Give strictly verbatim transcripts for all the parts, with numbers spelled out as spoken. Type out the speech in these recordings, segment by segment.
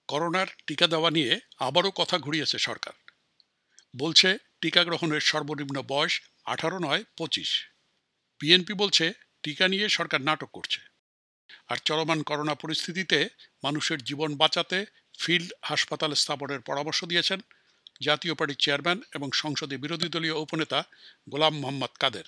করোনার টিকা দেওয়া নিয়ে আবারও কথা ঘুরিয়েছে সরকার। বলছে টিকা গ্রহণের সর্বনিম্ন বয়স আঠারো নয় পঁচিশ। বিএনপি বলছে টিকা নিয়ে সরকার নাটক করছে। আর চলমান করোনা পরিস্থিতিতে মানুষের জীবন বাঁচাতে ফিল্ড হাসপাতাল স্থাপনের পরামর্শ দিয়েছেন জাতীয় পার্টির চেয়ারম্যান এবং সংসদে বিরোধী দলীয় উপনেতা গোলাম মোহাম্মদ কাদের।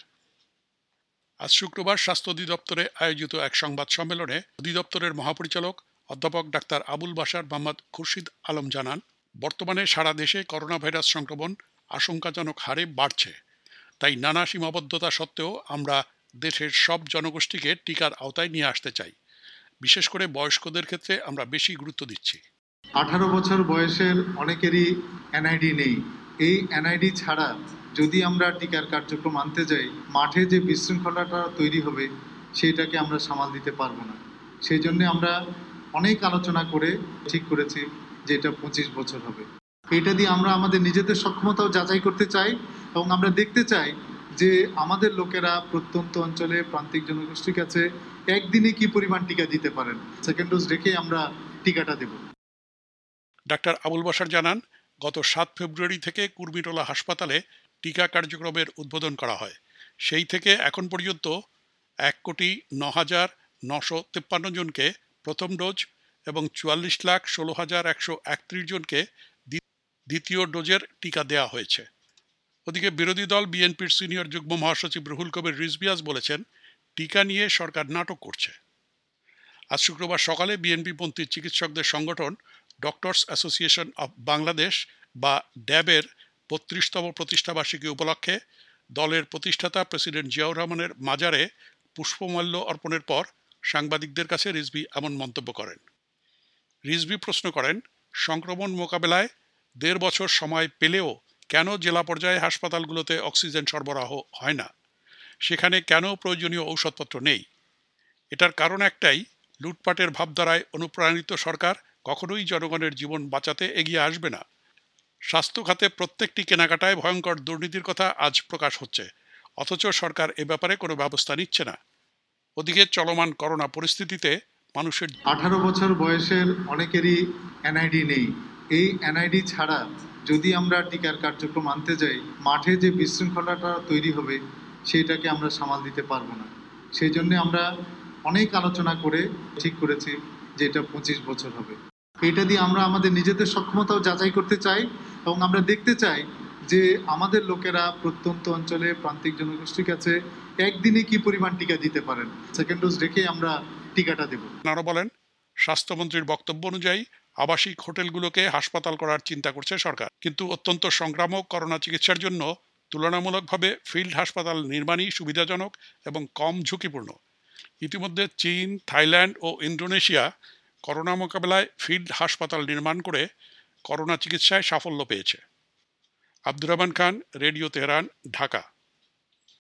আজ শুক্রবার স্বাস্থ্য অধিদপ্তরে আয়োজিত এক সংবাদ সম্মেলনে অধিদপ্তরের মহাপরিচালক অধ্যাপক ডাক্তার আবুল বাশার মোহাম্মদ খুরশিদ আলম জানান, বর্তমানে সারা দেশে করোনা ভাইরাস সংক্রমণ আশঙ্কাজনক হারে বাড়ছে। তাই নানা সীমাবদ্ধতা সত্ত্বেও আমরা দেশের সব জনগোষ্ঠীকে টিকার আওতায় নিয়ে আসতে চাই। বিশেষ করে বয়স্কদের ক্ষেত্রে আমরা বেশি গুরুত্ব দিচ্ছি। আঠারো বছর বয়সের অনেকেরই এনআইডি নেই। এই এনআইডি ছাড়া যদি আমরা টিকার কার্যক্রম আনতে যাই, মাঠে যে বিশৃঙ্খলাটা তৈরি হবে সেইটাকে আমরা সামাল দিতে পারবো না। সেই জন্য আমরা অনেক আলোচনা করে ঠিক করেছি যে এটা পঁচিশ বছর হবে। এটা দিয়ে আমরা আমাদের নিজেদের সক্ষমতাও যাচাই করতে চাই এবং আমরা দেখতে চাই যে আমাদের লোকেরা প্রত্যন্ত অঞ্চলে প্রান্তিক জনগোষ্ঠীর কাছে একদিনে কি পরিমাণ টিকা দিতে পারেন। সেকেন্ড ডোজ রেখে আমরা টিকাটা দেব। ডাক্তার আবুল বাশার জানান, গত সাত ফেব্রুয়ারি থেকে কুর্মিটোলা হাসপাতালে টিকা কার্যক্রমের উদ্বোধন করা হয়। সেই থেকে এখন পর্যন্ত এক কোটি ন হাজার নশো তেপ্পান্ন জনকে প্রথম ডোজ এবং চুয়াল্লিশ লাখ ষোলো হাজার একশো একত্রিশ জনকে দ্বিতীয় ডোজের টিকা দেওয়া হয়েছে। ওদিকে বিরোধী দল বিএনপির সিনিয়র যুগ্ম মহাসচিব রুহুল কবির রিজভিয়াস বলেছেন, টিকা নিয়ে সরকার নাটক করছে। আজ শুক্রবার সকালে বিএনপিপন্থী চিকিৎসকদের সংগঠন ডক্টরস অ্যাসোসিয়েশন অব বাংলাদেশ বা ড্যাবের বত্রিশতম প্রতিষ্ঠাবার্ষিকী উপলক্ষে দলের প্রতিষ্ঠাতা প্রেসিডেন্ট জিয়াউর রহমানের মাজারে পুষ্পমাল্য অর্পণের পর সাংবাদিকদের কাছে রিজভী এমন মন্তব্য করেন। রিজভী প্রশ্ন করেন, সংক্রমণ মোকাবেলায় দেড় বছর সময় পেলেও কেন জেলা পর্যায়ে হাসপাতালগুলোতে অক্সিজেন সরবরাহ হয় না? সেখানে কেন প্রয়োজনীয় ঔষধপত্র নেই? এটার কারণ একটাই, লুটপাটের ভাবধারায় অনুপ্রাণিত সরকার কখনোই জনগণের জীবন বাঁচাতে এগিয়ে আসবে না। স্বাস্থ্য খাতে প্রত্যেকটি কেনাকাটায় ভয়ঙ্কর দুর্নীতির কথা আজ প্রকাশ হচ্ছে, অথচ সরকার এ ব্যাপারে কোনো ব্যবস্থা নিচ্ছে না। ওদিকে চলমান করোনা পরিস্থিতিতে মানুষের আঠারো বছর বয়সের অনেকেরই এনআইডি নেই। এই এনআইডি ছাড়া যদি আমরা টিকার কার্যক্রম আনতে যাই, মাঠে যে বিশৃঙ্খলাটা তৈরি হবে সেইটাকে আমরা সামাল দিতে পারবো না। সেই জন্য আমরা অনেক আলোচনা করে ঠিক করেছি যে এটা পঁচিশ বছর হবে। এটা দিয়ে আমরা আমাদের নিজেদের সক্ষমতাও যাচাই করতে চাই এবং আমরা দেখতে চাই যে আমাদের লোকেরা প্রত্যন্ত অঞ্চলে প্রান্তিক জনগোষ্ঠীর কাছে একদিনে কি পরিমাণ টিকা দিতে পারেন। সেকেন্ড ডোজ রেখে আমরা টিকাটা দেব। আরও বলেন, স্বাস্থ্যমন্ত্রীর বক্তব্য অনুযায়ী আবাসিক হোটেলগুলোকে হাসপাতাল করার চিন্তা করছে সরকার, কিন্তু অত্যন্ত সংক্রামক করোনা চিকিৎসার জন্য তুলনামূলকভাবে ফিল্ড হাসপাতাল নির্মাণই সুবিধাজনক এবং কম ঝুঁকিপূর্ণ। ইতিমধ্যে চীন, থাইল্যান্ড ও ইন্দোনেশিয়া করোনা মোকাবেলায় ফিল্ড হাসপাতাল নির্মাণ করে করোনা চিকিৎসায় সাফল্য পেয়েছে। Abdur Rahman Khan, radio Tehran, Dhaka.